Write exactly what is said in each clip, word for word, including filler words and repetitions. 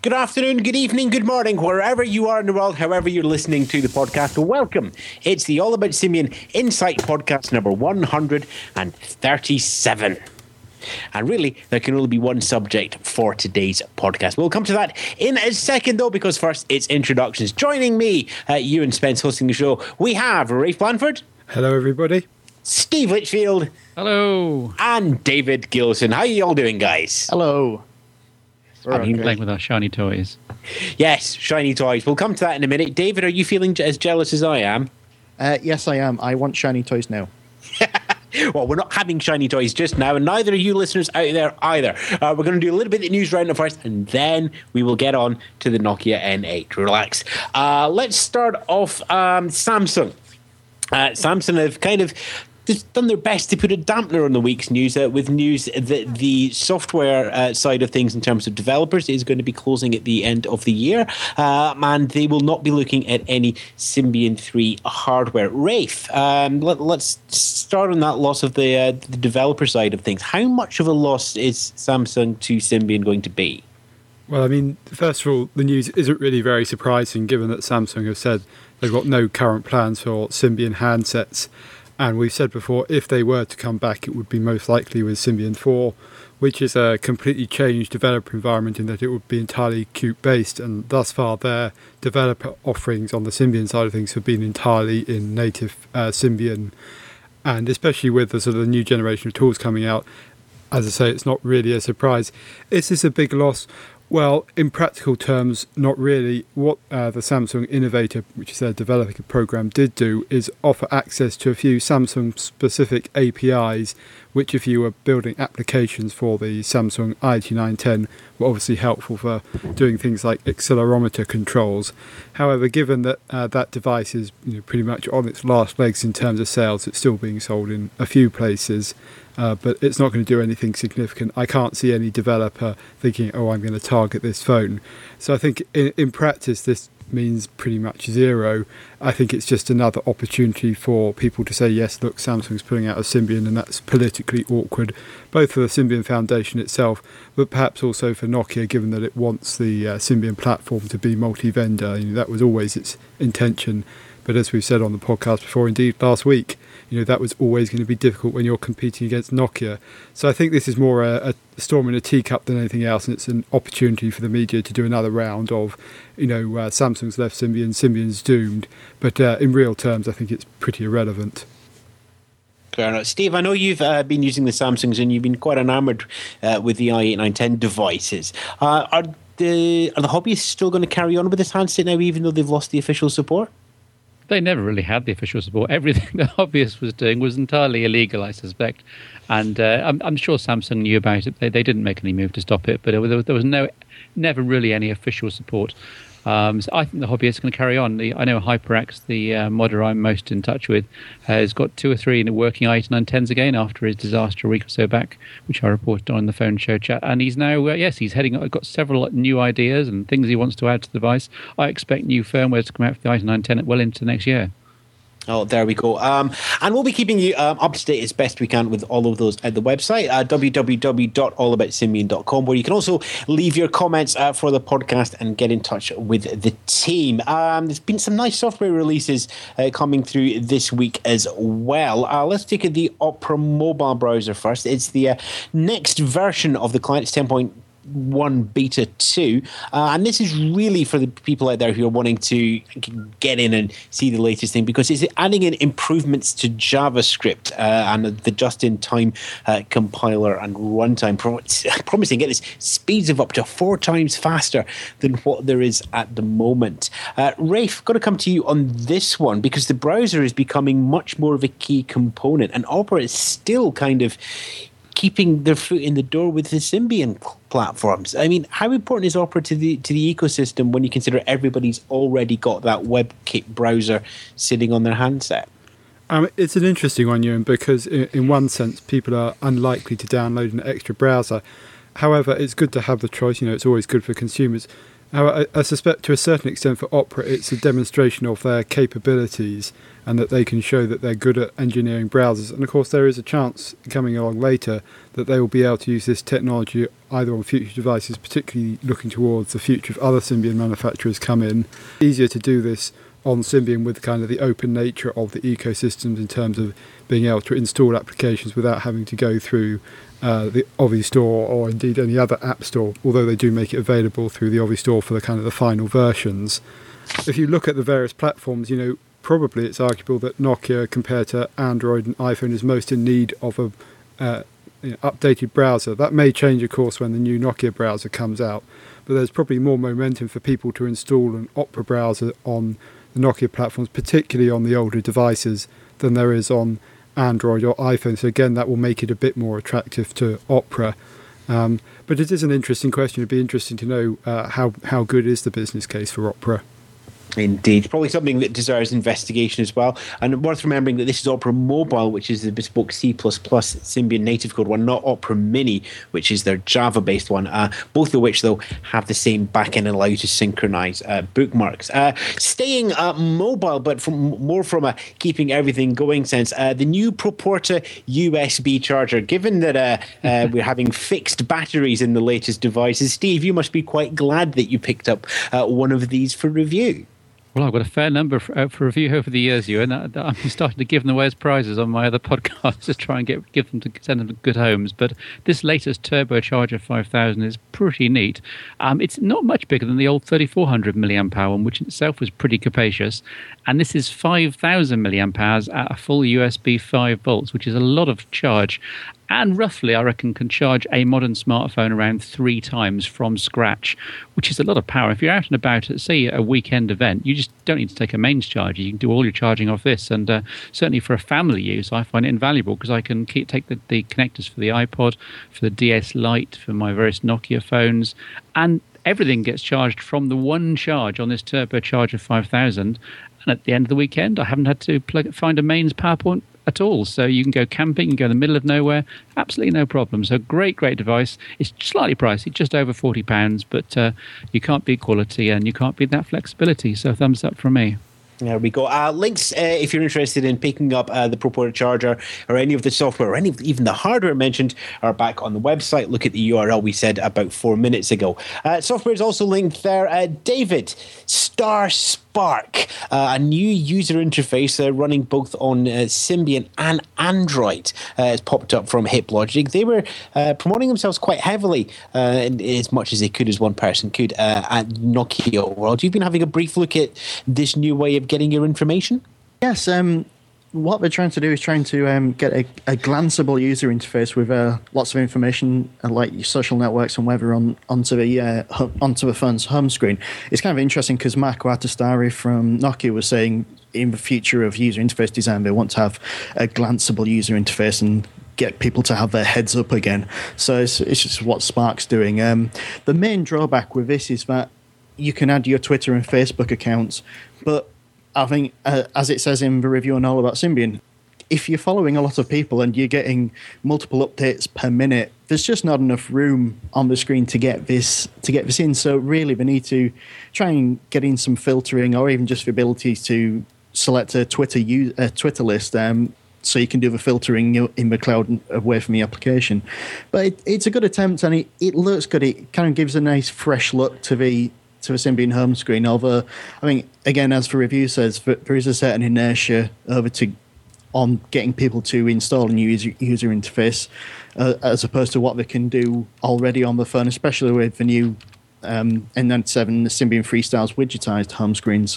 Good afternoon, good evening, good morning, wherever you are in the world, however you're listening to the podcast. Welcome. It's the All About Symbian Insight podcast number one hundred thirty-seven. And really, there can only be one subject for today's podcast. We'll come to that in a second, though, because first it's introductions. Joining me, uh, you and Spence hosting the show, we have Rafe Blanford. Hello, everybody. Steve Litchfield. Hello. And David Gilson. How are you all doing, guys? Hello. We're okay. Playing with our shiny toys. Yes, shiny toys. We'll come to that in a minute. David, are you feeling as jealous as I am? Uh, yes, I am. I want shiny toys now. Well, we're not having shiny toys just now, and neither are you listeners out there either. Uh, we're going to do a little bit of the news roundup first, and then we will get on to the Nokia N eight. Relax. Uh, let's start off um, Samsung. Uh, Samsung have kind of just done their best to put a dampener on the week's news uh, with news that the software uh, side of things in terms of developers is going to be closing at the end of the year, uh, and they will not be looking at any Symbian three hardware. Rafe, um, let, let's start on that loss of the, uh, the developer side of things. How much of a loss is Samsung to Symbian going to be? Well, I mean, first of all, the news isn't really very surprising given that Samsung have said they've got no current plans for Symbian handsets. And we've said before, if they were to come back, it would be most likely with Symbian four, which is a completely changed developer environment in that it would be entirely Qt-based. And thus far, their developer offerings on the Symbian side of things have been entirely in native uh, Symbian. And especially with the sort of the new generation of tools coming out, as I say, it's not really a surprise. Is this a big loss? Well, in practical terms, not really. What uh, the Samsung Innovator, which is their developer program, did do is offer access to a few Samsung-specific A P Is, which if you were building applications for the Samsung I T nine ten were obviously helpful for doing things like accelerometer controls. However, given that uh, that device is you know, pretty much on its last legs in terms of sales, it's still being sold in a few places. Uh, but it's not going to do anything significant. I can't see any developer thinking, oh, I'm going to target this phone. So I think in, in practice, this means pretty much zero. I think it's just another opportunity for people to say, yes, look, Samsung's putting out a Symbian, and that's politically awkward, both for the Symbian Foundation itself, but perhaps also for Nokia, given that it wants the uh, Symbian platform to be multi-vendor. You know, that was always its intention. But as we've said on the podcast before, indeed last week, you know, that was always going to be difficult when you're competing against Nokia. So I think this is more a, a storm in a teacup than anything else, and it's an opportunity for the media to do another round of, you know, uh, Samsung's left Symbian, Symbian's doomed. But uh, in real terms, I think it's pretty irrelevant. Fair enough. Steve, I know you've uh, been using the Samsungs and you've been quite enamoured uh, with the i eight nine ten devices. Uh, are the are the hobbyists still going to carry on with this handset now, even though they've lost the official support? They never really had the official support. Everything the hobbyist was doing was entirely illegal, I suspect. And uh, I'm, I'm sure Samsung knew about it. They, they didn't make any move to stop it, but there was, there was no, never really any official support. Um, so I think the hobbyist is going to carry on. The, I know HyperX, the uh, modder I'm most in touch with, has got two or three working i eight nine tens again after his disaster a week or so back, which I reported on in the phone show chat. And he's now, uh, yes, he's heading. Got several new ideas and things he wants to add to the device. I expect new firmware to come out for the i eight nine ten well into next year. Oh, there we go. Um, and we'll be keeping you um, up to date as best we can with all of those at the website, uh, w w w dot all about symbian dot com, where you can also leave your comments uh, for the podcast and get in touch with the team. Um, there's been some nice software releases uh, coming through this week as well. Uh, let's take the Opera mobile browser first. It's the uh, next version of the client. It's ten point one beta two, uh, and this is really for the people out there who are wanting to get in and see the latest thing, because it's adding in improvements to JavaScript uh, and the just-in-time uh, compiler and runtime, promising get this speeds of up to four times faster than what there is at the moment. uh, Rafe, got to come to you on this one, because the browser is becoming much more of a key component, and Opera is still kind of keeping their foot in the door with the Symbian platforms. I mean, how important is Opera to the to the ecosystem when you consider everybody's already got that WebKit browser sitting on their handset? Um, it's an interesting one, Ewan, because in, in one sense, people are unlikely to download an extra browser. However, it's good to have the choice. You know, it's always good for consumers. However, I, I suspect to a certain extent for Opera, it's a demonstration of their capabilities and that they can show that they're good at engineering browsers. And of course, there is a chance coming along later that they will be able to use this technology either on future devices, particularly looking towards the future of other Symbian manufacturers come in. Easier to do this on Symbian with kind of the open nature of the ecosystems in terms of being able to install applications without having to go through uh, the Ovi Store or indeed any other app store, although they do make it available through the Ovi Store for the kind of the final versions. If you look at the various platforms, you know, probably it's arguable that Nokia compared to Android and iPhone is most in need of a uh, you know, updated browser. That may change, of course, when the new Nokia browser comes out, but there's probably more momentum for people to install an Opera browser on the Nokia platforms, particularly on the older devices, than there is on Android or iPhone. So again, that will make it a bit more attractive to Opera. Um, but it is an interesting question. It'd be interesting to know uh, how, how good is the business case for Opera. Indeed. Probably something that deserves investigation as well. And worth remembering that this is Opera Mobile, which is the bespoke C plus plus Symbian native code one, not Opera Mini, which is their Java-based one, uh, both of which, though, have the same backend and allow you to synchronize uh, bookmarks. Uh, staying uh, mobile, but from more from a keeping everything going sense, uh, the new Proporta U S B charger. Given that uh, uh, we're having fixed batteries in the latest devices, Steve, you must be quite glad that you picked up uh, one of these for review. Well, I've got a fair number for, uh, for review over the years, Ewan. I'm starting to give them away as prizes on my other podcasts to try and get give them to send them to good homes. But this latest Turbocharger five thousand is pretty neat. Um, it's not much bigger than the old thirty-four hundred milliamp hour one, which in itself was pretty capacious. And this is five thousand milliamp hours at a full U S B five volts, which is a lot of charge. And roughly, I reckon, can charge a modern smartphone around three times from scratch, which is a lot of power. If you're out and about at, say, a weekend event, you just don't need to take a mains charger. You can do all your charging off this. And uh, certainly for a family use, I find it invaluable because I can keep, take the, the connectors for the iPod, for the D S Lite, for my various Nokia phones, and everything gets charged from the one charge on this Turbocharger five thousand. And at the end of the weekend, I haven't had to plug, find a mains power point at all. So you can go camping, you can go in the middle of nowhere, absolutely no problem. So great, great device. It's slightly pricey, just over forty pounds, but uh, you can't beat quality and you can't beat that flexibility. So thumbs up from me. There we go. Uh, links, uh, if you're interested in picking up uh, the Proporta charger or any of the software or any of even the hardware mentioned, are back on the website. Look at the U R L we said about four minutes ago. Uh, software is also linked there. Uh, David, Star Spark, uh, a new user interface uh, running both on uh, Symbian and Android, uh, has popped up from HipLogic. They were uh, promoting themselves quite heavily, uh, as much as they could, as one person could, uh, at Nokia World. You've been having a brief look at this new way of getting your information? Yes, um, what they're trying to do is trying to um, get a, a glanceable user interface with uh, lots of information, uh, like your social networks and weather, on onto the uh, hu- onto the phone's home screen. It's kind of interesting because Marco Attestari from Nokia was saying in the future of user interface design, they want to have a glanceable user interface and get people to have their heads up again. So it's, it's just what Spark's doing. Um, the main drawback with this is that you can add your Twitter and Facebook accounts, but I think, uh, as it says in the review on All About Symbian, if you're following a lot of people and you're getting multiple updates per minute, there's just not enough room on the screen to get this to get this in. So really, they need to try and get in some filtering, or even just the ability to select a Twitter use, a Twitter list, um, so you can do the filtering in the cloud away from the application. But it, it's a good attempt, and it, it looks good. It kind of gives a nice, fresh look to the to a Symbian home screen. Although, I mean, again, as the review says, there is a certain inertia over to on getting people to install a new user, user interface, uh, as opposed to what they can do already on the phone, especially with the new um, N ninety-seven Symbian Freestyles widgetized home screens.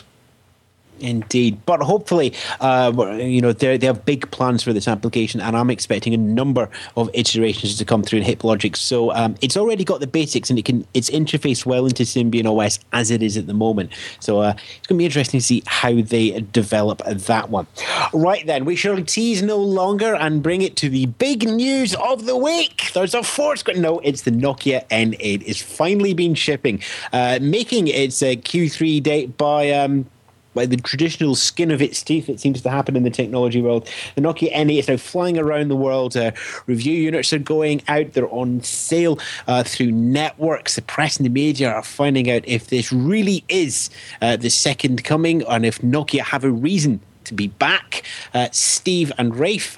Indeed, but hopefully, uh, you know, they they have big plans for this application, and I'm expecting a number of iterations to come through in HipLogic. So um, it's already got the basics, and it can it's interfaced well into Symbian O S as it is at the moment. So uh, it's going to be interesting to see how they develop that one. Right then, we shall tease no longer and bring it to the big news of the week. There's a fourth. No, it's the Nokia N eight. It's finally been shipping, uh, making its uh, Q three date by. Um, by the traditional skin of its teeth. It seems to happen in the technology world. The Nokia N eight is now flying around the world. Uh, review units are going out. They're on sale uh, through networks. The press and the media are finding out if this really is uh, the second coming, and if Nokia have a reason to be back. Uh, Steve and Rafe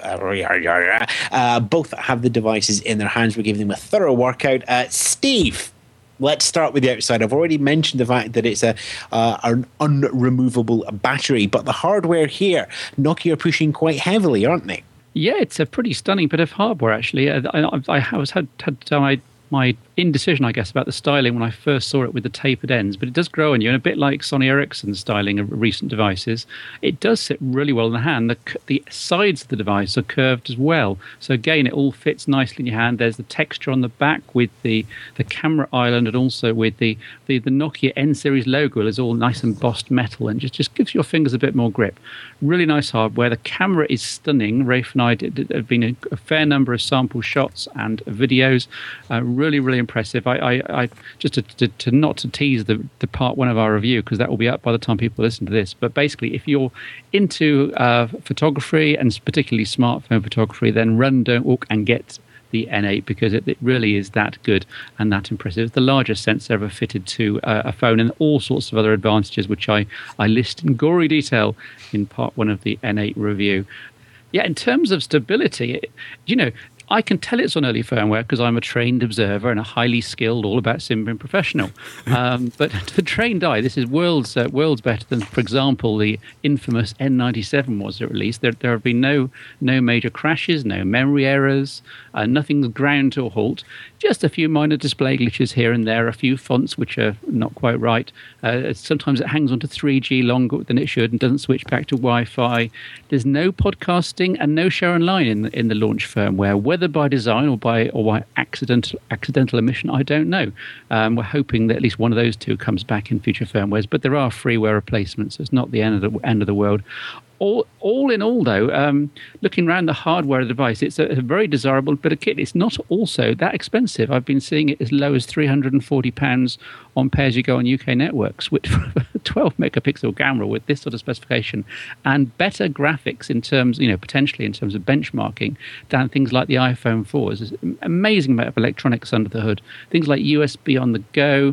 uh, uh, both have the devices in their hands. We're giving them a thorough workout. Uh, Steve, let's start with the outside. I've already mentioned the fact that it's a uh, an unremovable battery, but the hardware here, Nokia are pushing quite heavily, aren't they? Yeah, it's a pretty stunning bit of hardware, actually. I, I, I was had had my my indecision, I guess, about the styling when I first saw it with the tapered ends, but it does grow on you, and a bit like Sony Ericsson's styling of recent devices, it does sit really well in the hand. The, the sides of the device are curved as well, so again, it all fits nicely in your hand. There's the texture on the back with the, the camera island, and also with the, the, the Nokia N-Series logo is all nice embossed metal, and just, just gives your fingers a bit more grip. Really nice hardware. The camera is stunning. Rafe and I did, did, have been a, a fair number of sample shots and videos. Uh, really, really impressive. I, I, I just to, to, to not to tease the, the part one of our review, because that will be up by the time people listen to this. But basically, if you're into uh, photography, and particularly smartphone photography, then run, don't walk, and get the N eight, because it, it really is that good and that impressive. It's the largest sensor ever fitted to uh, a phone, and all sorts of other advantages, which I, I list in gory detail in part one of the N eight review. Yeah, in terms of stability, it, you know, I can tell it's on early firmware because I'm a trained observer and a highly skilled, all about Symbian professional. Um, but the trained eye, this is worlds uh, worlds better than, for example, the infamous N ninety-seven was released. There, there have been no no major crashes, no memory errors, uh, nothing's ground to a halt. Just a few minor display glitches here and there, a few fonts which are not quite right. Uh, sometimes it hangs on to three G longer than it should and doesn't switch back to Wi-Fi. There's no podcasting and no show online in the, in the launch firmware. Whether by design or by or by accidental accidental omission, I don't know. Um, we're hoping that at least one of those two comes back in future firmwares, but there are freeware replacements. So it's not the end of the end of the world. All, all in all, though, um, looking around the hardware of the device, it's a, a very desirable bit of kit. It's not also that expensive. I've been seeing it as low as three hundred forty pounds on pay-as-you-go on U K networks, with a twelve megapixel camera with this sort of specification and better graphics in terms, you know, potentially in terms of benchmarking than things like the iPhone fours. There's an amazing amount of electronics under the hood. Things like U S B on the go,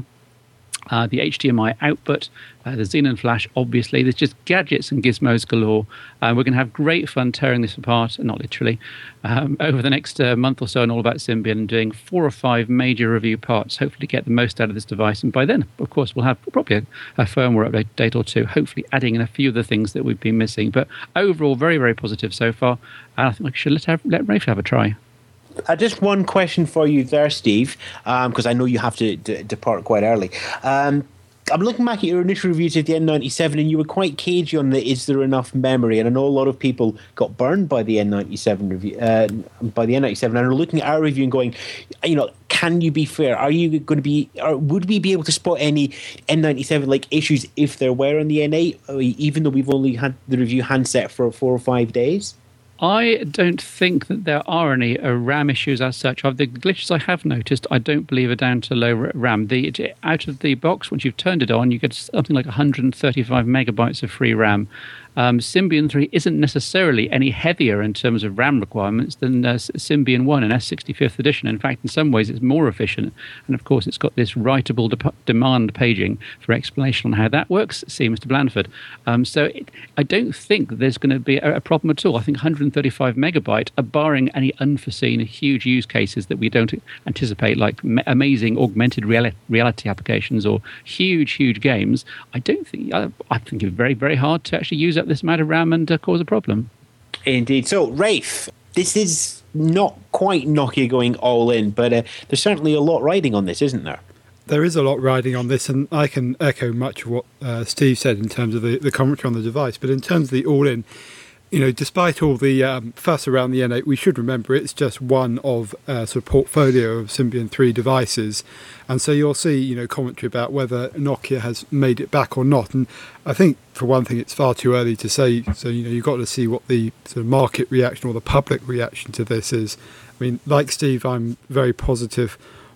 Uh, the H D M I output, uh, the Xenon Flash, obviously. There's just gadgets and gizmos galore. Uh, we're going to have great fun tearing this apart, not literally, um, over the next uh, month or so on All About Symbian, and doing four or five major review parts, hopefully get the most out of this device. And by then, of course, we'll have probably a, a firmware update date or two, hopefully adding in a few of the things that we've been missing. But overall, very, very positive so far. And I think we should let, have, let Rafe have a try. Uh, just one question for you there, Steve, because um, I know you have to d- depart quite early. Um, I'm looking back at your initial reviews of the N ninety-seven, and you were quite cagey on the is there enough memory? And I know a lot of people got burned by the N ninety-seven review, uh, by the N ninety-seven, and are looking at our review and going, you know, can you be fair? Are you going to be, or would we be able to spot any N ninety-seven like issues if there were on the N eight, even though we've only had the review handset for four or five days? I don't think that there are any uh, RAM issues as such. Of the glitches I have noticed, I don't believe are down to low RAM. The out of the box, once you've turned it on, you get something like one hundred thirty-five megabytes of free RAM. Um, Symbian three isn't necessarily any heavier in terms of RAM requirements than uh, Symbian one and S sixty-fifth edition. In fact, in some ways, it's more efficient. And of course, it's got this writable de- demand paging for explanation on how that works, see Mister Blandford. Um, so it, I don't think there's going to be a, a problem at all. I think one hundred thirty-five megabyte, uh, barring any unforeseen huge use cases that we don't anticipate, like ma- amazing augmented reality, reality applications or huge, huge games, I don't think, I, I think it's very, very hard to actually use up this amount of RAM and uh, cause a problem. Indeed. So, Rafe, this is not quite Nokia going all in, but uh, there's certainly a lot riding on this, isn't there? There is a lot riding on this, and I can echo much of what uh, Steve said in terms of the, the commentary on the device. But in terms of the all-in, you know, despite all the um, fuss around the N eight, we should remember it's just one of a sort of portfolio of Symbian three devices. And so you'll see, you know, commentary about whether Nokia has made it back or not. And I think, for one thing, it's far too early to say. So, you know, you've got to see what the sort of market reaction or the public reaction to this is. I mean, like Steve, I'm very positive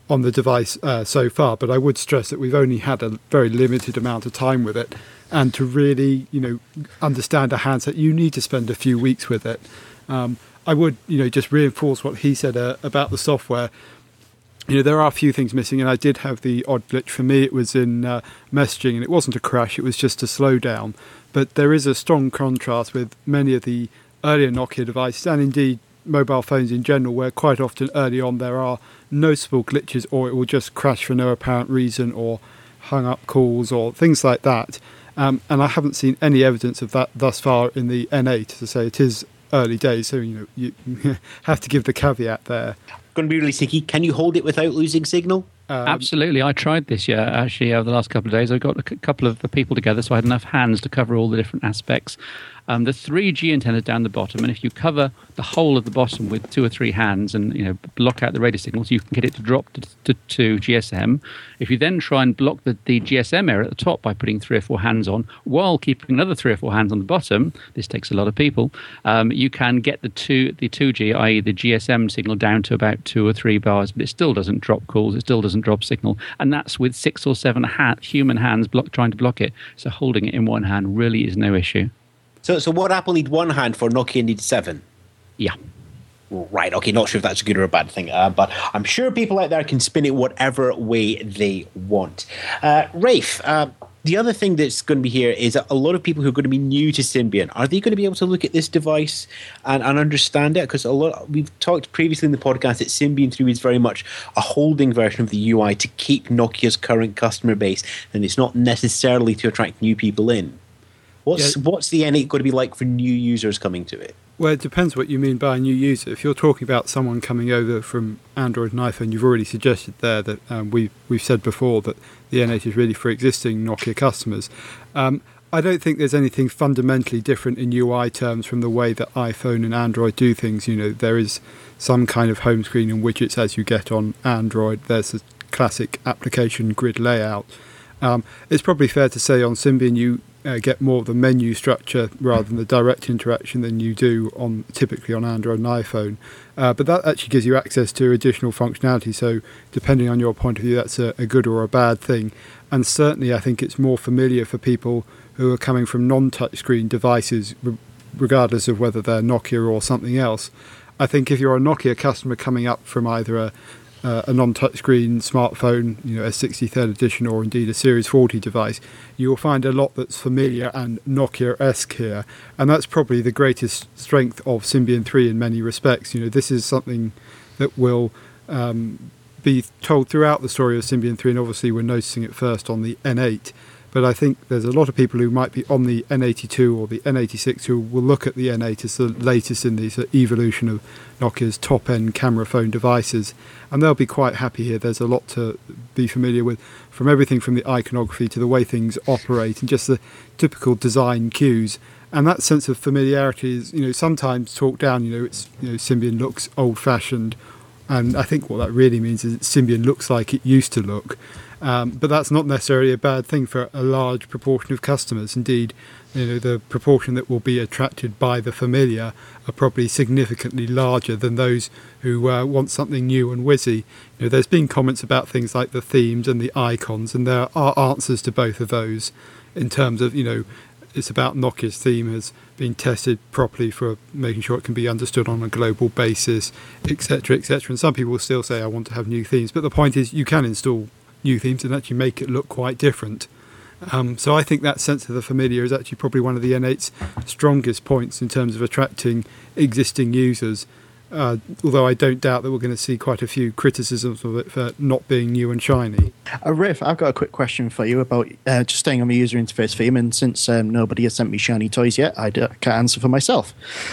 on the device uh, so far, but I would stress that we've only had a very limited amount of time with it, and to really, you know, understand a handset, you need to spend a few weeks with it. Um, I would, you know, just reinforce what he said uh, about the software. You know, there are a few things missing, and I did have the odd glitch. For me, it was in uh, messaging, and it wasn't a crash, it was just a slowdown. But there is a strong contrast with many of the earlier Nokia devices, and indeed mobile phones in general, where quite often early on there are noticeable glitches, or it will just crash for no apparent reason, or hung up calls, or things like that. Um, and I haven't seen any evidence of that thus far in the N eight. To say it is early days, so you know you have to give the caveat there. Going to be really sticky. Can you hold it without losing signal? Um, Absolutely. I tried this year, actually, over the last couple of days. I got a c- couple of the people together, so I had enough hands to cover all the different aspects. Um, the three G antenna down the bottom, and if you cover the whole of the bottom with two or three hands and, you know, block out the radio signals, you can get it to drop to, to, to G S M. If you then try and block the, the G S M area at the top by putting three or four hands on, while keeping another three or four hands on the bottom, this takes a lot of people, um, you can get the two, the two G, that is the G S M signal, down to about two or three bars, but it still doesn't drop calls, it still doesn't drop signal, and that's with six or seven ha- human hands block, trying to block it. So holding it in one hand really is no issue. So, so what Apple need one hand for, Nokia needs seven? Yeah. Right, okay, not sure if that's a good or a bad thing, uh, but I'm sure people out there can spin it whatever way they want. Uh, Rafe, uh, the other thing that's going to be here is a lot of people who are going to be new to Symbian. Are they going to be able to look at this device and, and understand it? Because a lot we've talked previously in the podcast that Symbian three is very much a holding version of the U I to keep Nokia's current customer base, and it's not necessarily to attract new people in. What's yeah. what's the N eight going to be like for new users coming to it? Well, it depends what you mean by a new user. If you're talking about someone coming over from Android and iPhone, you've already suggested there that um, we've, we've said before that the N eight is really for existing Nokia customers. Um, I don't think there's anything fundamentally different in U I terms from the way that iPhone and Android do things. You know, there is some kind of home screen and widgets as you get on Android. There's a classic application grid layout. Um, it's probably fair to say on Symbian you uh, get more of the menu structure rather than the direct interaction than you do on typically on Android and iPhone. Uh, but that actually gives you access to additional functionality. So depending on your point of view, that's a, a good or a bad thing. And certainly I think it's more familiar for people who are coming from non-touchscreen devices, re- regardless of whether they're Nokia or something else. I think if you're a Nokia customer coming up from either a Uh, a non-touchscreen smartphone, you know, a sixty-third edition or indeed a Series forty device, you will find a lot that's familiar and Nokia-esque here, and that's probably the greatest strength of Symbian three in many respects. You know, this is something that will um, be told throughout the story of Symbian three, and obviously we're noticing it first on the N eight. But I think there's a lot of people who might be on the N eighty-two or the N eighty-six who will look at the N eight as the latest in the sort of evolution of Nokia's top-end camera phone devices, and they'll be quite happy here. There's a lot to be familiar with, from everything from the iconography to the way things operate and just the typical design cues. And that sense of familiarity is, you know, sometimes talked down. You know, it's, you know, Symbian looks old-fashioned, and I think what that really means is that Symbian looks like it used to look. Um, but that's not necessarily a bad thing for a large proportion of customers. Indeed, you know, the proportion that will be attracted by the familiar are probably significantly larger than those who uh, want something new and whizzy. You know, there's been comments about things like the themes and the icons, and there are answers to both of those in terms of, you know, it's about Nokia's theme has been tested properly for making sure it can be understood on a global basis, et cetera, et cetera. And some people will still say, I want to have new themes. But the point is, you can install new themes and actually make it look quite different. Um, so I think that sense of the familiar is actually probably one of the N eight's strongest points in terms of attracting existing users, uh, although I don't doubt that we're going to see quite a few criticisms of it for not being new and shiny. Uh, Riff, I've got a quick question for you about uh, just staying on the user interface theme, and since um, nobody has sent me shiny toys yet, I can't answer for myself.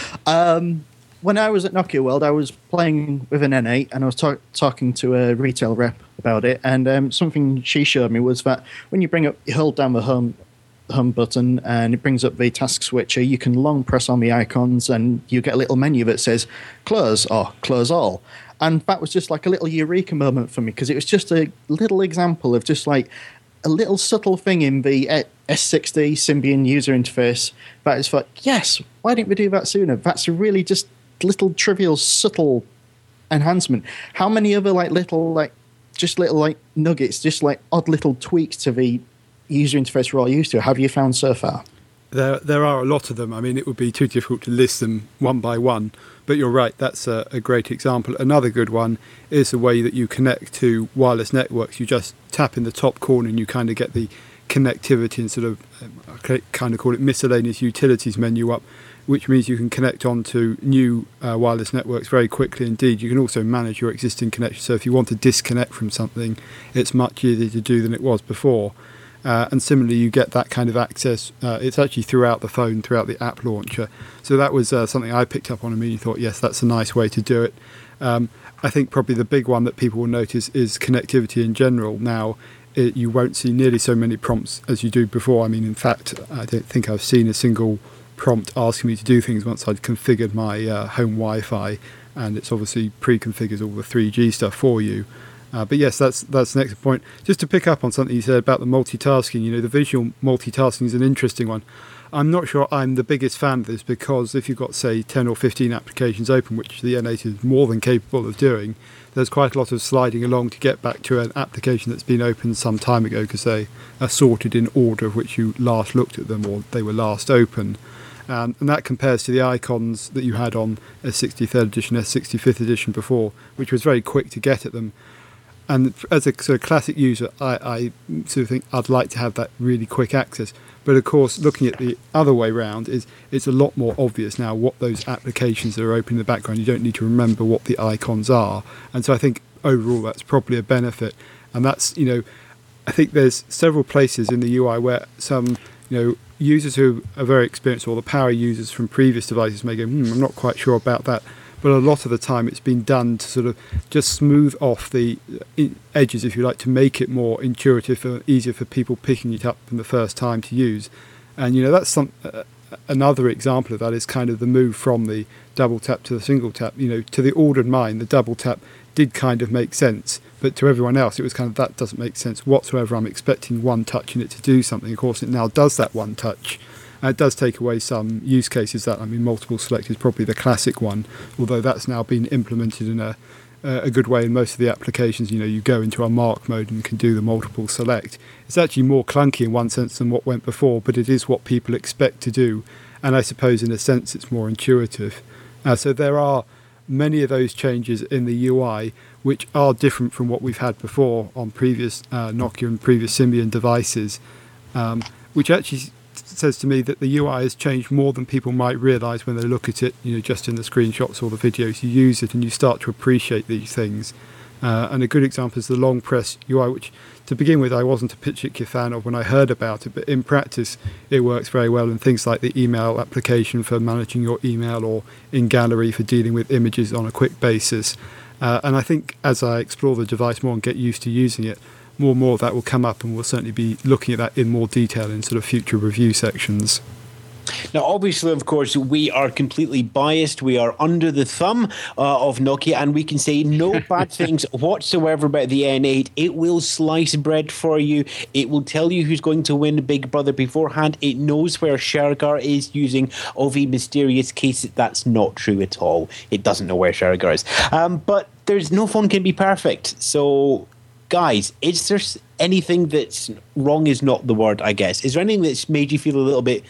Um, when I was at Nokia World, I was playing with an N eight, and I was talk- talking to a retail rep about it, and um, something she showed me was that when you bring up, you hold down the home home button and it brings up the task switcher, you can long press on the icons and you get a little menu that says close or close all. And that was just like a little eureka moment for me, because it was just a little example of just like a little subtle thing in the S sixty Symbian user interface that is like, yes, why didn't we do that sooner? That's a really just little trivial subtle enhancement. How many other like little like just little like nuggets, just like odd little tweaks to the user interface we're all used to, have you found so far? There, there are a lot of them. I mean, it would be too difficult to list them one by one, but you're right, that's a, a great example. Another good one is the way that you connect to wireless networks. You just tap in the top corner and you kind of get the connectivity and sort of, um, I kind of call it miscellaneous utilities menu up, which means you can connect on to new uh, wireless networks very quickly indeed. You can also manage your existing connection. So if you want to disconnect from something, it's much easier to do than it was before. Uh, and similarly, you get that kind of access. Uh, it's actually throughout the phone, throughout the app launcher. So that was uh, something I picked up on and immediately thought, yes, that's a nice way to do it. Um, I think probably the big one that people will notice is connectivity in general. Now, it, you won't see nearly so many prompts as you do before. I mean, in fact, I don't think I've seen a single prompt asking me to do things once I'd configured my uh, home Wi-Fi, and it's obviously pre-configures all the three G stuff for you. Uh, but yes, that's that's the next point. Just to pick up on something you said about the multitasking, you know, the visual multitasking is an interesting one. I'm not sure I'm the biggest fan of this, because if you've got, say, ten or fifteen applications open, which the N eight is more than capable of doing, there's quite a lot of sliding along to get back to an application that's been opened some time ago, because they are sorted in order of which you last looked at them or they were last open. Um, and that compares to the icons that you had on S sixty-third edition, S sixty-fifth edition before, which was very quick to get at them. And as a sort of classic user, I, I sort of think I'd like to have that really quick access. But of course, looking at the other way round, is it's a lot more obvious now what those applications that are open in the background. You don't need to remember what the icons are. And so I think overall that's probably a benefit. And that's, you know, I think there's several places in the U I where some, you know, users who are very experienced, or the power users from previous devices may go, hmm, I'm not quite sure about that. But a lot of the time it's been done to sort of just smooth off the edges, if you like, to make it more intuitive and easier for people picking it up from the first time to use. And, you know, that's some uh, another example of that is kind of the move from the double tap to the single tap. You know, to the ordered mind, the double tap did kind of make sense, but to everyone else it was kind of, that doesn't make sense whatsoever. I'm expecting one touch in it to do something. Of course, it now does that one touch. Uh, it does take away some use cases. That, I mean, multiple select is probably the classic one, although that's now been implemented in a a good way in most of the applications. You know, you go into a mark mode and can do the multiple select. It's actually more clunky in one sense than what went before, but it is what people expect to do, and I suppose in a sense it's more intuitive. Uh, so there are many of those changes in the U I which are different from what we've had before on previous uh, Nokia and previous Symbian devices, um, which actually says to me that the U I has changed more than people might realise when they look at it, you know, just in the screenshots or the videos. You use it and you start to appreciate these things. Uh, and a good example is the long press U I, which to begin with I wasn't a particular fan of when I heard about it, but in practice it works very well in things like the email application for managing your email, or in Gallery for dealing with images on a quick basis. Uh, and I think as I explore the device more and get used to using it, more and more of that will come up, and we'll certainly be looking at that in more detail in sort of future review sections. Now, obviously, of course, we are completely biased. We are under the thumb uh, of Nokia, and we can say no bad things whatsoever about the N eight. It will slice bread for you. It will tell you who's going to win Big Brother beforehand. It knows where Shergar is, using of a mysterious case that that's not true at all. It doesn't know where Shergar is. Um, but there's no phone can be perfect. So, guys, is there anything that's wrong is not the word, I guess. Is there anything that's made you feel a little bit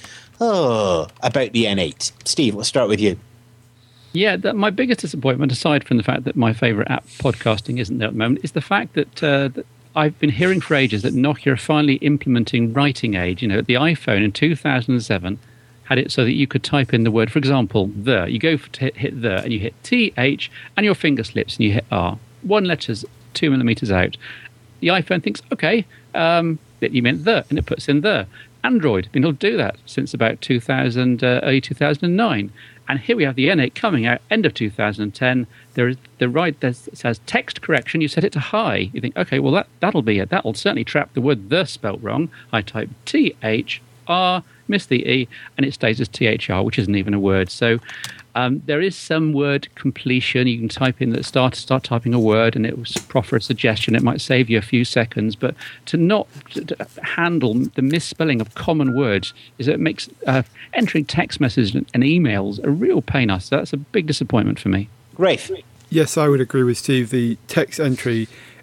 oh, about the N eight? Steve, let's start with you. Yeah, that, my biggest disappointment, aside from the fact that my favourite app, podcasting, isn't there at the moment, is the fact that, uh, that I've been hearing for ages that Nokia are finally implementing writing aid. You know, the iPhone in two thousand seven had it so that you could type in the word, for example, the. You go to hit, hit the, and you hit T, H, and your finger slips, and you hit R. One letter's two millimetres out. The iPhone thinks, okay, um, that you meant the, and it puts in the. Android been able to do that since about two thousand, uh, early two thousand nine, and here we have the N eight coming out end of two thousand ten. There is the right that says text correction. You set it to high. You think, okay, well that that'll be it. That'll certainly trap the word the spelt wrong. I type T H R, miss the E, and it stays as T H R, which isn't even a word. So um, there is some word completion. You can type in that start start typing a word, and it will proffer a suggestion. It might save you a few seconds, but to not to, to handle the misspelling of common words is it makes uh, entering text messages and emails a real pain. So that's a big disappointment for me. Rafe. Yes, I would agree with Steve. The text entry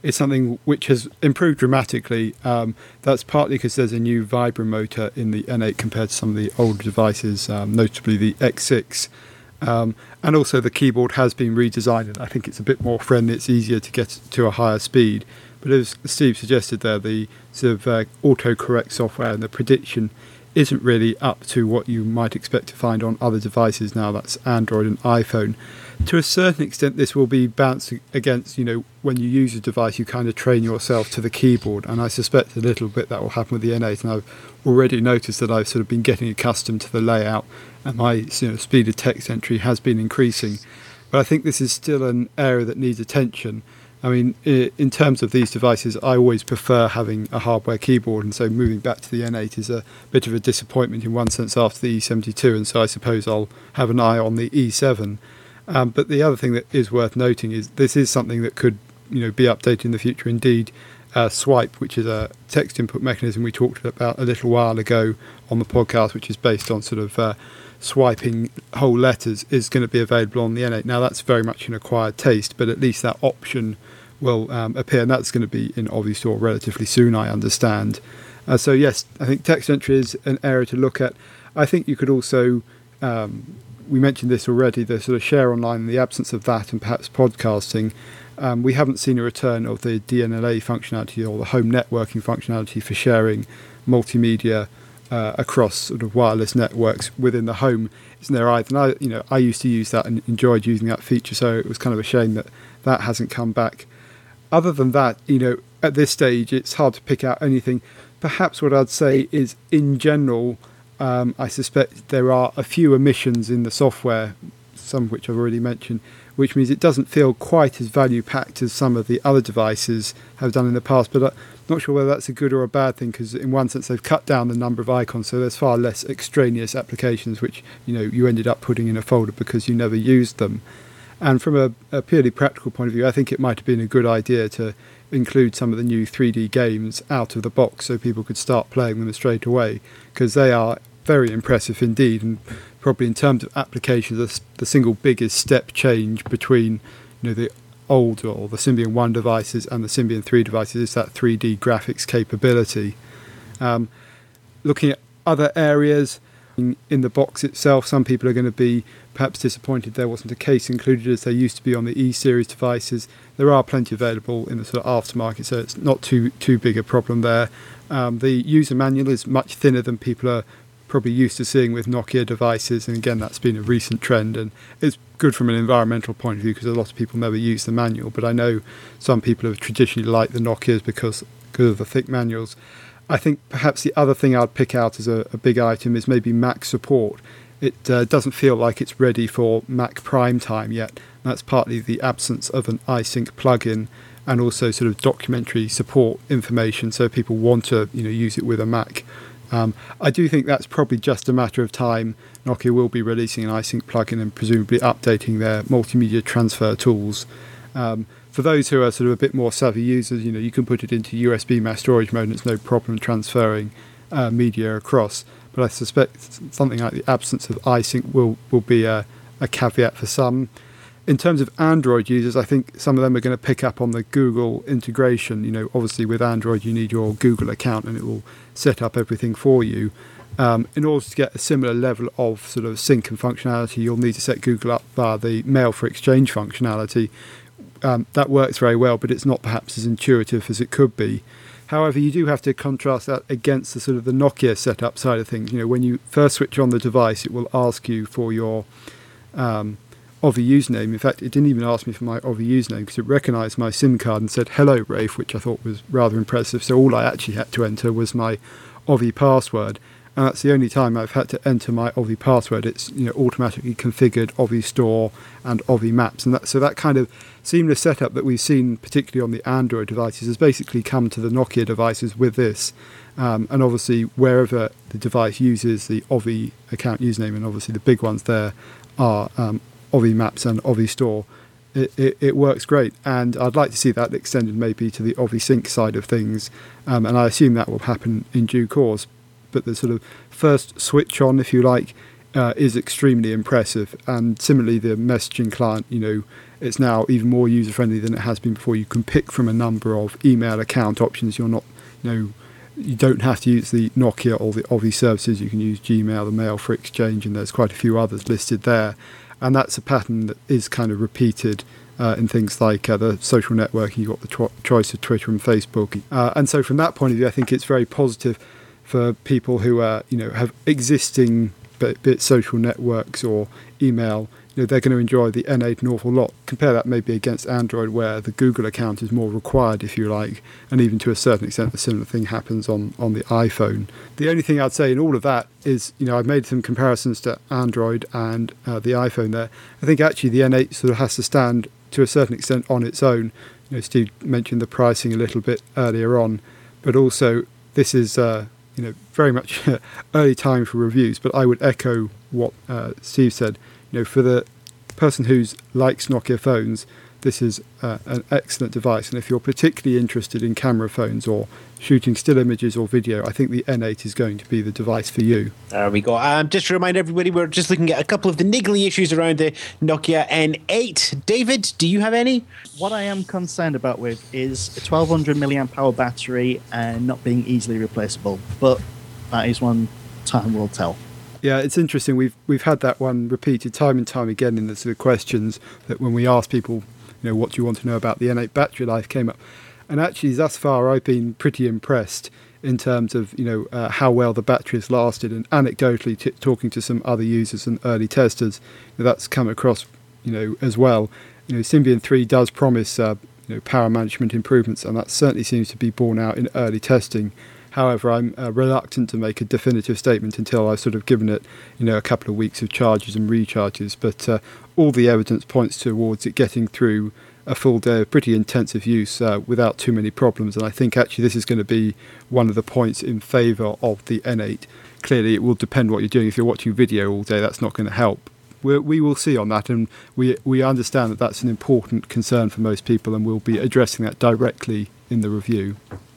it's something which has improved dramatically. Um, that's partly because there's a new Vibra motor in the N eight compared to some of the older devices, um, notably the X six. Um, and also the keyboard has been redesigned. I think it's a bit more friendly, it's easier to get to a higher speed. But as Steve suggested there, the sort of uh, autocorrect software and the prediction isn't really up to what you might expect to find on other devices now. That's Android and iPhone. To a certain extent, this will be bounced against, you know, when you use a device, you kind of train yourself to the keyboard. And I suspect a little bit that will happen with the N eight. And I've already noticed that I've sort of been getting accustomed to the layout, and my you know, speed of text entry has been increasing. But I think this is still an area that needs attention. I mean, in terms of these devices, I always prefer having a hardware keyboard, and so moving back to the N eight is a bit of a disappointment in one sense after the E seventy-two, and so I suppose I'll have an eye on the E seven. Um, but the other thing that is worth noting is this is something that could, you know, be updated in the future. Indeed, uh, Swipe, which is a text input mechanism we talked about a little while ago on the podcast, which is based on sort of uh, swiping whole letters, is going to be available on the N eight. Now, that's very much an acquired taste, but at least that option will um, appear, and that's going to be in Ovi Store relatively soon, I understand. Uh, so yes, I think text entry is an area to look at. I think you could also, um, we mentioned this already, the sort of share online, in the absence of that and perhaps podcasting. Um, we haven't seen a return of the D N L A functionality or the home networking functionality for sharing multimedia uh, across sort of wireless networks within the home. Isn't there either? And I, you know, I used to use that and enjoyed using that feature, so it was kind of a shame that that hasn't come back. Other than that, you know, at this stage, it's hard to pick out anything. Perhaps what I'd say is, in general, um, I suspect there are a few omissions in the software, some of which I've already mentioned, which means it doesn't feel quite as value-packed as some of the other devices have done in the past. But I'm not sure whether that's a good or a bad thing, because in one sense they've cut down the number of icons, so there's far less extraneous applications which, you know, you ended up putting in a folder because you never used them. And from a, a purely practical point of view, I think it might have been a good idea to include some of the new three D games out of the box so people could start playing them straight away, because they are very impressive indeed, and probably in terms of applications, the, the single biggest step change between, you know, the old or the Symbian one devices and the Symbian three devices is that three D graphics capability. Um, looking at other areas in, in the box itself, some people are going to be perhaps disappointed there wasn't a case included as there used to be on the E-series devices. There are plenty available in the sort of aftermarket, so it's not too too big a problem there. Um, the user manual is much thinner than people are probably used to seeing with Nokia devices, and again that's been a recent trend, and it's good from an environmental point of view because a lot of people never use the manual, but I know some people have traditionally liked the Nokias because, because of the thick manuals. I think perhaps the other thing I'd pick out as a, a big item is maybe Mac support. It uh, doesn't feel like it's ready for Mac Prime Time yet. That's partly the absence of an iSync plugin and also sort of documentary support information, so people want to, you know, use it with a Mac. Um, I do think that's probably just a matter of time. Nokia will be releasing an iSync plugin and presumably updating their multimedia transfer tools. Um, for those who are sort of a bit more savvy users, you know, you can put it into U S B mass storage mode and it's no problem transferring uh, media across. But I suspect something like the absence of iSync will, will be a, a caveat for some. In terms of Android users, I think some of them are going to pick up on the Google integration. You know, obviously with Android you need your Google account and it will set up everything for you. Um, in order to get a similar level of sort of sync and functionality, you'll need to set Google up via the Mail for Exchange functionality. Um, that works very well, but it's not perhaps as intuitive as it could be. However, you do have to contrast that against the sort of the Nokia setup side of things. You know, when you first switch on the device, it will ask you for your um, Ovi username. In fact, it didn't even ask me for my Ovi username because it recognised my SIM card and said, "Hello, Rafe," which I thought was rather impressive. So all I actually had to enter was my Ovi password. And that's the only time I've had to enter my Ovi password. It's, you know, automatically configured Ovi Store and Ovi Maps, and that, so that kind of seamless setup that we've seen, particularly on the Android devices, has basically come to the Nokia devices with this. Um, and obviously, wherever the device uses the Ovi account username, and obviously the big ones there are um, Ovi Maps and Ovi Store, it, it, it works great. And I'd like to see that extended maybe to the Ovi Sync side of things, um, and I assume that will happen in due course. But the sort of first switch on, if you like, uh, is extremely impressive. And similarly, the messaging client, you know, it's now even more user-friendly than it has been before. You can pick from a number of email account options. You're not, you know, you don't have to use the Nokia or the Ovi services. You can use Gmail, the Mail for Exchange, and there's quite a few others listed there. And that's a pattern that is kind of repeated uh, in things like uh, the social networking. You've got the tw- choice of Twitter and Facebook. Uh, and so from that point of view, I think it's very positive for people who are, you know, have existing bit, bit social networks or email. You know, they're going to enjoy the N eight an awful lot. Compare that maybe against Android, where the Google account is more required, if you like, and even to a certain extent the similar thing happens on, on the iPhone. The only thing I'd say in all of that is, you know, I've made some comparisons to Android and uh, the iPhone there. I think actually the N eight sort of has to stand to a certain extent on its own. You know, Steve mentioned the pricing a little bit earlier on, but also this is, uh, you know, very much early time for reviews, but I would echo what uh, Steve said. You know, for the person who likes Nokia phones, this is uh, an excellent device. And if you're particularly interested in camera phones or shooting still images or video, I think the N eight is going to be the device for you. There we go. Um, just to remind everybody, we're just looking at a couple of the niggly issues around the Nokia N eight. David, do you have any? What I am concerned about with is a twelve hundred milliamp hour battery and not being easily replaceable. But that is one time will tell. Yeah, it's interesting. We've we've had that one repeated time and time again in the sort of questions that when we ask people, you know, what do you want to know about the N eight battery life came up. And actually, thus far, I've been pretty impressed in terms of, you know, uh, how well the battery has lasted. And anecdotally, t- talking to some other users and early testers, that's come across, you know, as well. You know, Symbian three does promise, uh, you know, power management improvements, and that certainly seems to be borne out in early testing. However, I'm uh, reluctant to make a definitive statement until I've sort of given it, you know, a couple of weeks of charges and recharges. But uh, all the evidence points towards it getting through a full day of pretty intensive use uh, without too many problems. And I think actually this is going to be one of the points in favour of the N eight. Clearly, it will depend what you're doing. If you're watching video all day, that's not going to help. We're, we will see on that, and we we understand that that's an important concern for most people, and we'll be addressing that directly in the review.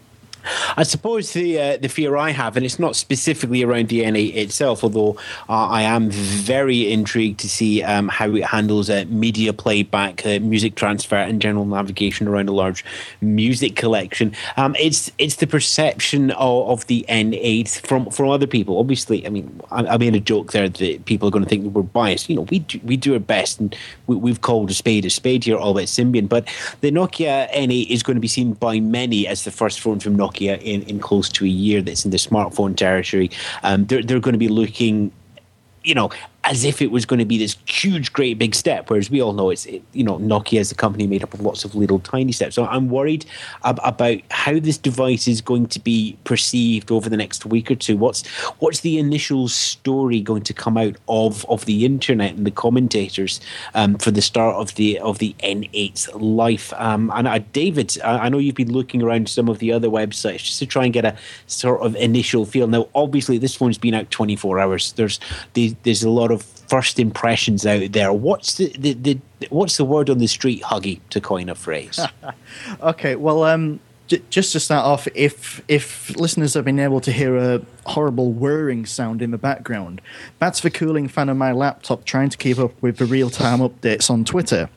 I suppose the uh, the fear I have, and it's not specifically around the N eight itself, although uh, I am very intrigued to see um, how it handles uh, media playback, uh, music transfer, and general navigation around a large music collection. Um, it's it's the perception of, of the N eight from from other people. Obviously, I mean, I, I made a joke there that people are going to think that we're biased. You know, we do, we do our best, and we, we've called a spade a spade here, all about Symbian. But the Nokia N eight is going to be seen by many as the first phone from Nokia In, in close to a year that's in the smartphone territory. Um, they're, they're going to be looking, you know, as if it was going to be this huge, great big step, whereas we all know it's, it, you know, Nokia is a company made up of lots of little tiny steps. So I'm worried ab- about how this device is going to be perceived over the next week or two. What's what's the initial story going to come out of, of the internet and the commentators um, for the start of the of the N eight's life? Um, and uh, David, I, I know you've been looking around some of the other websites just to try and get a sort of initial feel. Now, obviously, this phone's been out twenty-four hours. There's there's a lot of first impressions out there. What's the, the, the what's the word on the street, Huggy, to coin a phrase? Okay, well, um, j- just to start off, if if listeners have been able to hear a horrible whirring sound in the background, that's the cooling fan on my laptop trying to keep up with the real-time updates on Twitter.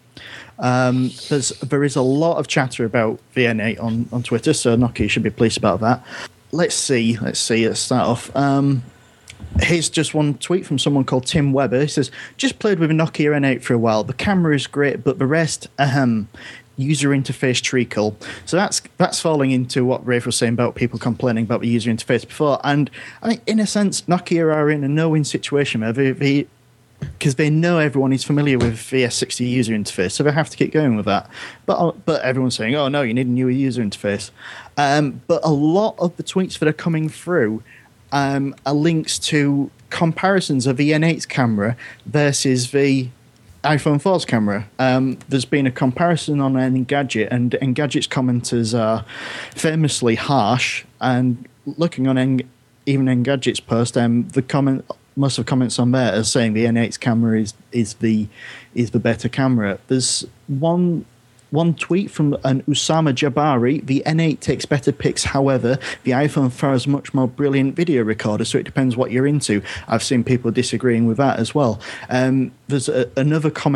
Um, there's there is a lot of chatter about the N eight on, on Twitter, so Nokia should be pleased about that. Let's see, let's see, let's start off. Um, Here's just one tweet from someone called Tim Webber. He says, just played with a Nokia N eight for a while. The camera is great, but the rest, ahem, user interface treacle. So that's that's falling into what Rafe was saying about people complaining about the user interface before. And I think, in a sense, Nokia are in a no-win situation there. They, they, because they know everyone is familiar with the S sixty user interface, so they have to keep going with that. But but everyone's saying, oh, no, you need a newer user interface. Um, but a lot of the tweets that are coming through Um, are links to comparisons of the N eight's camera versus the iPhone four's camera. Um, there's been a comparison on Engadget, and Engadget's commenters are famously harsh. And looking on en- even Engadget's post, um, the comment, most of the comments on there are saying the N eight's camera is is the is the better camera. There's one. One tweet from an Usama Jabari, the N eight takes better pics, however, the iPhone four has much more brilliant video recorder, so it depends what you're into. I've seen people disagreeing with that as well. Um, there's a, another comment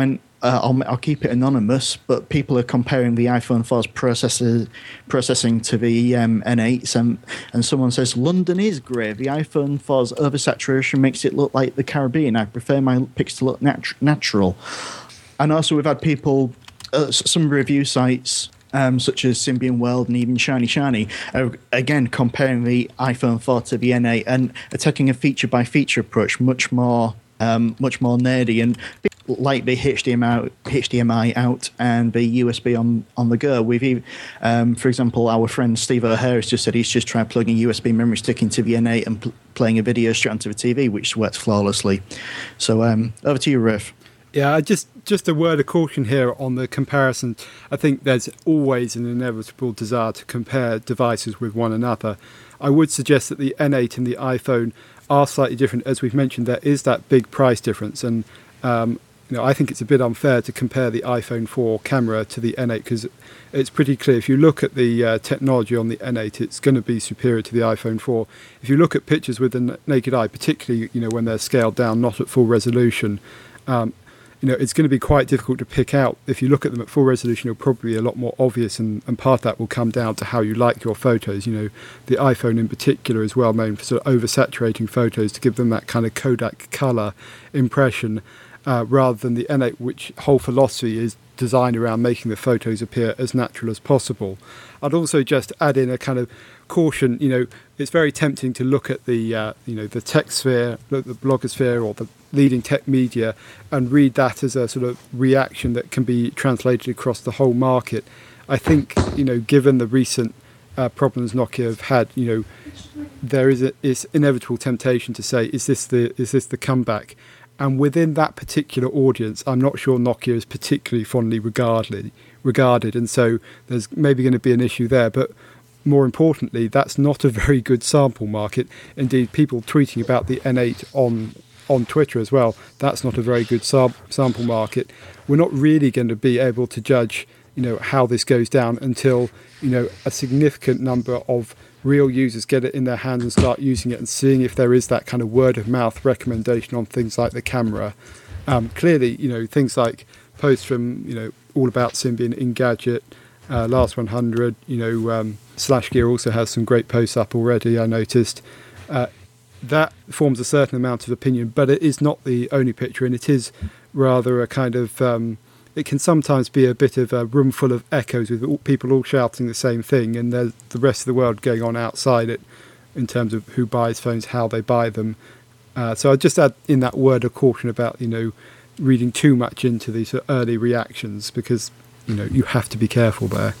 uh, I'll, I'll keep it anonymous, but people are comparing the iPhone four's processor processing to the um, N eights, and, and someone says, London is grey. The iPhone four's oversaturation makes it look like the Caribbean. I prefer my pics to look nat- natural. And also we've had people, uh, some review sites, Um, such as Symbian World and even Shiny Shiny, uh, again comparing the iPhone four to the N eight and uh, taking a feature-by-feature approach, much more, um, much more nerdy, and like the H D M I, H D M I out and the U S B on, on the go. We've, even, um, for example, our friend Steve O'Hare has just said he's just tried plugging U S B memory stick into the N eight and pl- playing a video straight onto the T V, which works flawlessly. So um, over to you, Riff. Yeah, just just a word of caution here on the comparison. I think there's always an inevitable desire to compare devices with one another. I would suggest that the N eight and the iPhone are slightly different. As we've mentioned, there is that big price difference, and um, you know, I think it's a bit unfair to compare the iPhone four camera to the N eight, because it's pretty clear. If you look at the uh, technology on the N eight, it's going to be superior to the iPhone four. If you look at pictures with the n- naked eye, particularly you know when they're scaled down, not at full resolution, um, you know, it's going to be quite difficult to pick out. If you look at them at full resolution, it'll probably be a lot more obvious, and, and part of that will come down to how you like your photos. You know, the iPhone in particular is well known for sort of oversaturating photos to give them that kind of Kodak colour impression, uh, rather than the N eight, which whole philosophy is designed around making the photos appear as natural as possible. I'd also just add in a kind of caution. You know, it's very tempting to look at the uh, you know the tech sphere, the blogosphere, or the leading tech media, and read that as a sort of reaction that can be translated across the whole market. I think you know, given the recent uh, problems Nokia have had, you know, there is a is inevitable temptation to say, is this the is this the comeback? And within that particular audience, I'm not sure Nokia is particularly fondly regarded regarded, and so there's maybe going to be an issue there. But more importantly, that's not a very good sample market. Indeed, people tweeting about the N eight on on Twitter as well, that's not a very good sam- sample market. We're not really going to be able to judge, you know, how this goes down until, you know, a significant number of real users get it in their hands and start using it and seeing if there is that kind of word of mouth recommendation on things like the camera. Um, clearly, you know, things like posts from, you know, All About Symbian, Engadget, uh, Last one hundred, you know, um, Slash Gear also has some great posts up already, I noticed. Uh, that forms a certain amount of opinion, but it is not the only picture, and it is rather a kind of, um, it can sometimes be a bit of a room full of echoes with all, people all shouting the same thing, and there's the rest of the world going on outside it in terms of who buys phones, how they buy them. Uh, so I'd just add in that word of caution about, you know, reading too much into these early reactions, because, you know, you have to be careful there.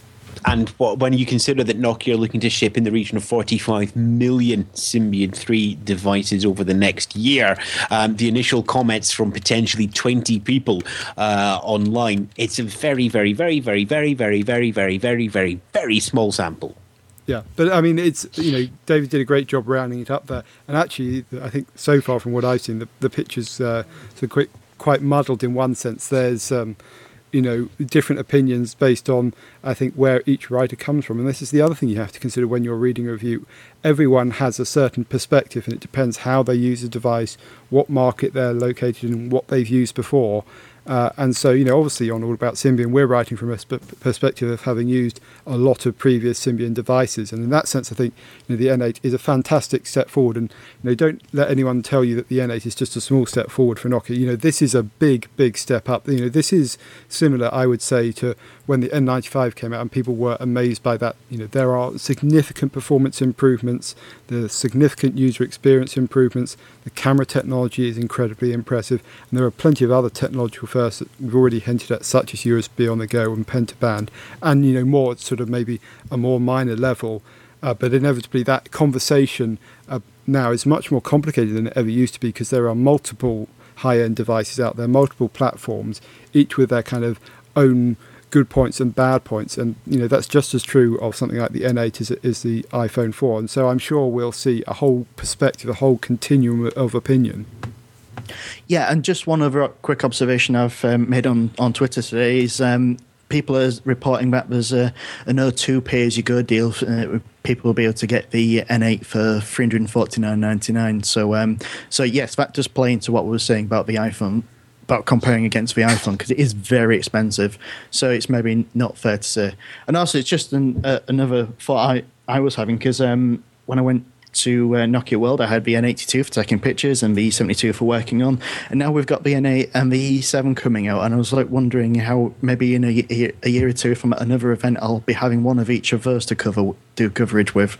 And what, when you consider that Nokia are looking to ship in the region of forty-five million Symbian three devices over the next year, um, the initial comments from potentially twenty people uh, online, it's a very, very, very, very, very, very, very, very, very, very, very small sample. Yeah, but I mean, it's, you know, David did a great job rounding it up there. And actually, I think so far from what I've seen, the, the picture's uh, sort of quite, quite muddled in one sense. There's, um, you know, different opinions based on, I think, where each writer comes from. And this is the other thing you have to consider when you're reading a review. Everyone has a certain perspective, and it depends how they use a device, what market they're located in, what they've used before. Uh, and so, you know, obviously on All About Symbian, we're writing from a sp- perspective of having used a lot of previous Symbian devices. And in that sense, I think, you know, the N eight is a fantastic step forward. And, you know, don't let anyone tell you that the N eight is just a small step forward for Nokia. You know, this is a big, big step up. You know, this is similar, I would say, to when the N ninety-five came out, and people were amazed by that. You know, there are significant performance improvements, there are significant user experience improvements, the camera technology is incredibly impressive, and there are plenty of other technological firsts that we've already hinted at, such as U S B on the go and Pentaband, and, you know, more at sort of maybe a more minor level. Uh, but inevitably that conversation uh, now is much more complicated than it ever used to be, because there are multiple high-end devices out there, multiple platforms, each with their kind of own good points and bad points, and, you know, that's just as true of something like the N eight as it is the iPhone four. And so I'm sure we'll see a whole perspective, a whole continuum of opinion. Yeah, and just one other quick observation I've um, made on, on Twitter today is um, people are reporting that there's a, an O two pay-as-you-go deal. Uh, people will be able to get the N eight for three hundred forty-nine dollars and ninety-nine cents. So, um, so yes, that does play into what we were saying about the iPhone about comparing against the iPhone because it is very expensive. So it's maybe not fair to say. And also, it's just an, uh, another thought I, I was having because um, when I went to uh, Nokia World, I had the N eighty-two for taking pictures and the E seventy-two for working on, and now we've got the N eight and the E seven coming out, and I was like wondering how maybe in a, a, a year or two from another event I'll be having one of each of those to cover do coverage with.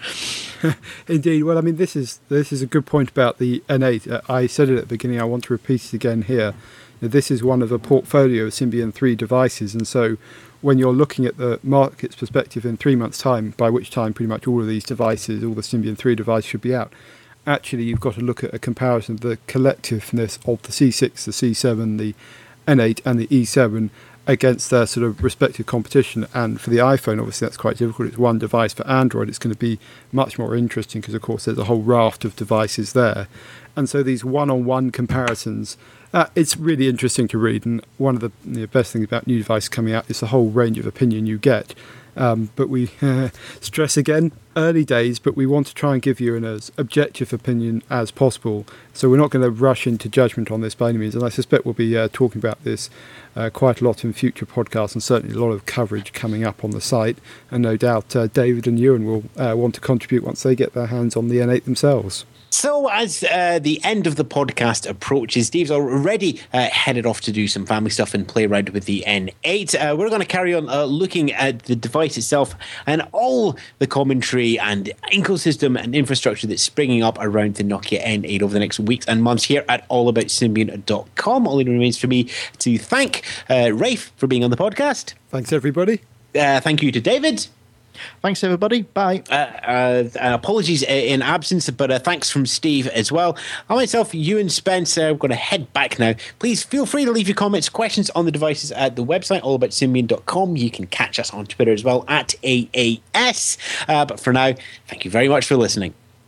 Indeed. Well, I mean, this is this is a good point about the N eight. Uh, I said it at the beginning, I want to repeat it again here. This is one of a portfolio of Symbian three devices, and so when you're looking at the market's perspective in three months' time, by which time pretty much all of these devices, all the Symbian three devices should be out, actually you've got to look at a comparison of the collectiveness of the C six, the C seven, the N eight and the E seven against their sort of respective competition. And for the iPhone, obviously that's quite difficult. It's one device. For Android, it's going to be much more interesting because, of course, there's a whole raft of devices there. And so these one-on-one comparisons, uh, it's really interesting to read. And one of the you know, best things about new devices coming out is the whole range of opinion you get. Um, but we uh, stress again, early days, but we want to try and give you an as objective opinion as possible. So we're not going to rush into judgment on this by any means. And I suspect we'll be uh, talking about this uh, quite a lot in future podcasts, and certainly a lot of coverage coming up on the site. And no doubt uh, David and Ewan will uh, want to contribute once they get their hands on the N eight themselves. So as uh, the end of the podcast approaches, Steve's already uh, headed off to do some family stuff and play around with the N eight. Uh, we're going to carry on uh, looking at the device itself and all the commentary and ecosystem and infrastructure that's springing up around the Nokia N eight over the next weeks and months here at all about symbian dot com. All it remains for me to thank uh, Rafe for being on the podcast. Thanks, everybody. Uh, thank you to David. Thanks, everybody. Bye. Uh, uh, apologies in absence, but uh, thanks from Steve as well. I myself, Ewan Spencer, we're going to head back now. Please feel free to leave your comments, questions on the devices at the website, all about symbian dot com. You can catch us on Twitter as well, at A A S. Uh, but for now, thank you very much for listening.